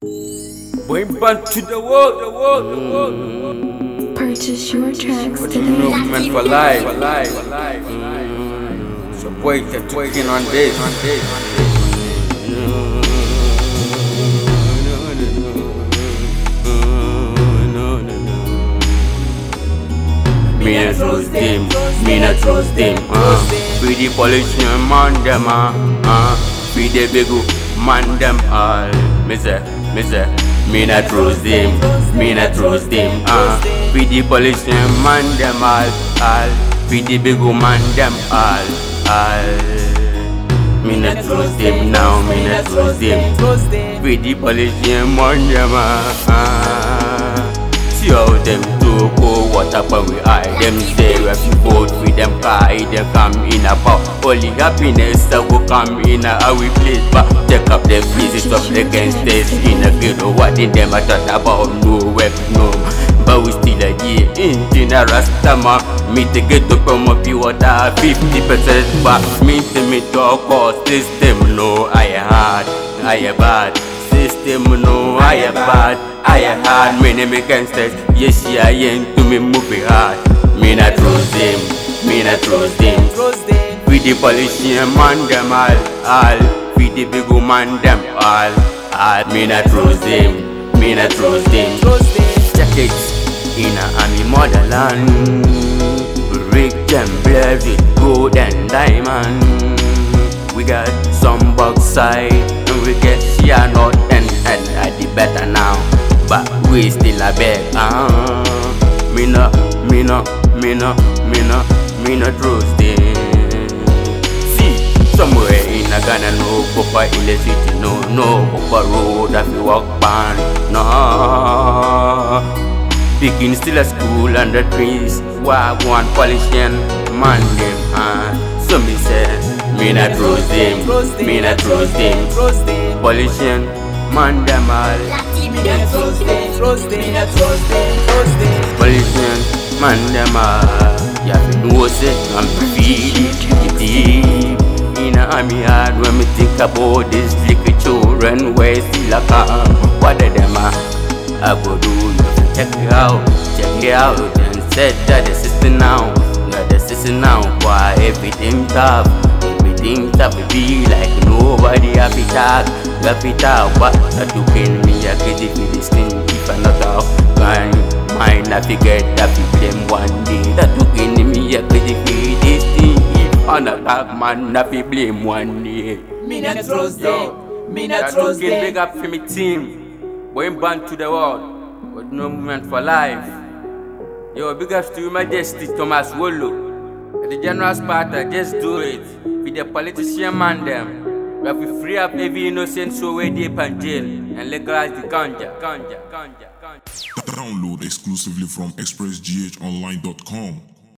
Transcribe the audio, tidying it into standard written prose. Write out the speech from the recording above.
Going back to the world. Purchase your tracks today. Movement for life. So wait, taking on this. Me not trust them, Free the politician man them, Free the big man them all. Me say, me not trust them, Free the politician man them all. Free the big man them all. Me not trust them now, me not trust them. Free the politician man them all. See how them do go, what up when we eye them say if you vote for them car, they come in about only happiness that will come in how we place back. Take up the pieces of the gangsters in a field of what in them I thought about no web, no. But we still a year in a rastama. Me to get to promote you what 50% back. Me to talk about system, no, I hard, I bad. System, no, I bad. I hard, me name gangsters. Yes, I ain't to me moving hard. Me not trust them. We the politician man them all. We the big man them all. Me not trust them. Check it in a army motherland. Break them blades with gold and diamond. We got some backside and we get share not and at the better now. But we still a beg, me no trust them. See, somewhere in a Ghana, no Papa in the city, no Papa road that we walk pan, no. Picking still a school and the trees, why one politician man them, so me say, me not trust them, politician man them all. Politician, man them all. Yeah, know say I'm feel it deep. In a army hard when me think about this little children where still a come. What are them I go do? Check it out and said that the system now, why everything tough will be like nobody happy talk. But that you can me a get it for this thing if I not out. Mine I forget that we blame one day. That you can me a get it for this thing if I not out. Man I blame one day. Me not trust them. That you can big up for me team. Going back to the world with no movement for life. Yo, big ups to your majesty Thomas Wollo. The general Sparta, just do it. With the politician man them. We have to free up every innocent soul way deep in jail and legalize the ganja. Download exclusively from expressghonline.com.